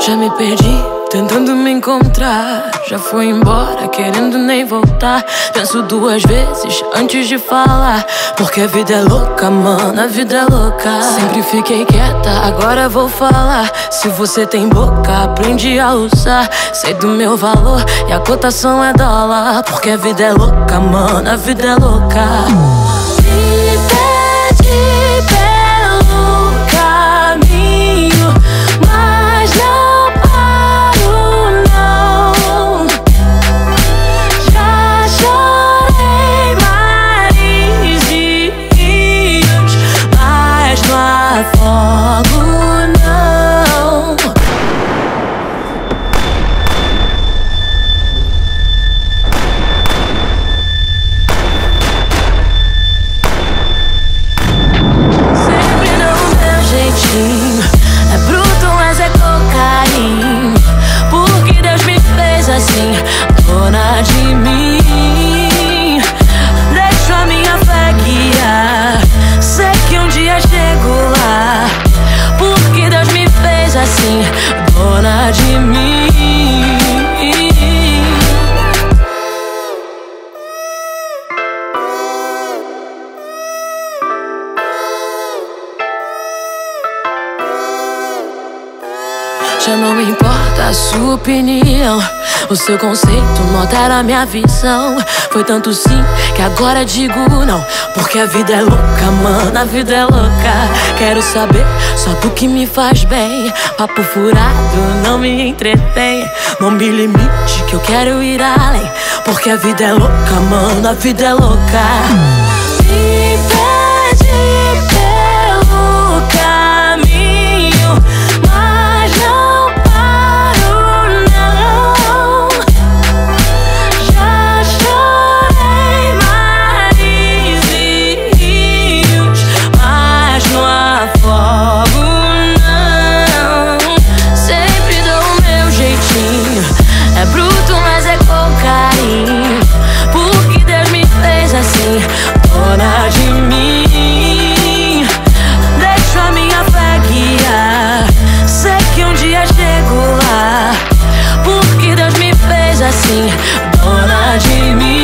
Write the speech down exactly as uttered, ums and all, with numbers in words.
Já me perdi, tentando me encontrar. Já foi embora, querendo nem voltar. Penso duas vezes antes de falar, porque a vida é louca, mano, a vida é louca. Sempre fiquei quieta, agora vou falar. Se você tem boca, aprende a usar. Sei do meu valor e a cotação é dólar, porque a vida é louca, mano, a vida é louca. Me pede pelo caminho, mas não paro não. Já chorei mares e rios, mas não afogo não. Sempre no meu jeitinho, é bruto, mas é cocaína. Porque Deus me fez assim, dona de mim. Deixo a minha fé guiar, sei que um dia chego lá. Porque Deus me fez assim, dona de mim. Já não me importa a sua opinião, o seu conceito não altera a minha visão. Foi tanto sim que agora digo não, porque a vida é louca, mano, a vida é louca. Quero saber só do que me faz bem. Papo furado não me entretém. Não me limite que eu quero ir além, porque a vida é louca, mano, a vida é louca. Me pede pelo caminho, mas não paro não. Já chorei mares e rios, mas não afogo não. Sempre dou o meu jeitinho, é bruto, mas é cocaína. Porque Deus me fez assim, dona de mim. Deixo a minha fé guiar, sei que um dia chego lá. Porque Deus me fez assim, dona de mim.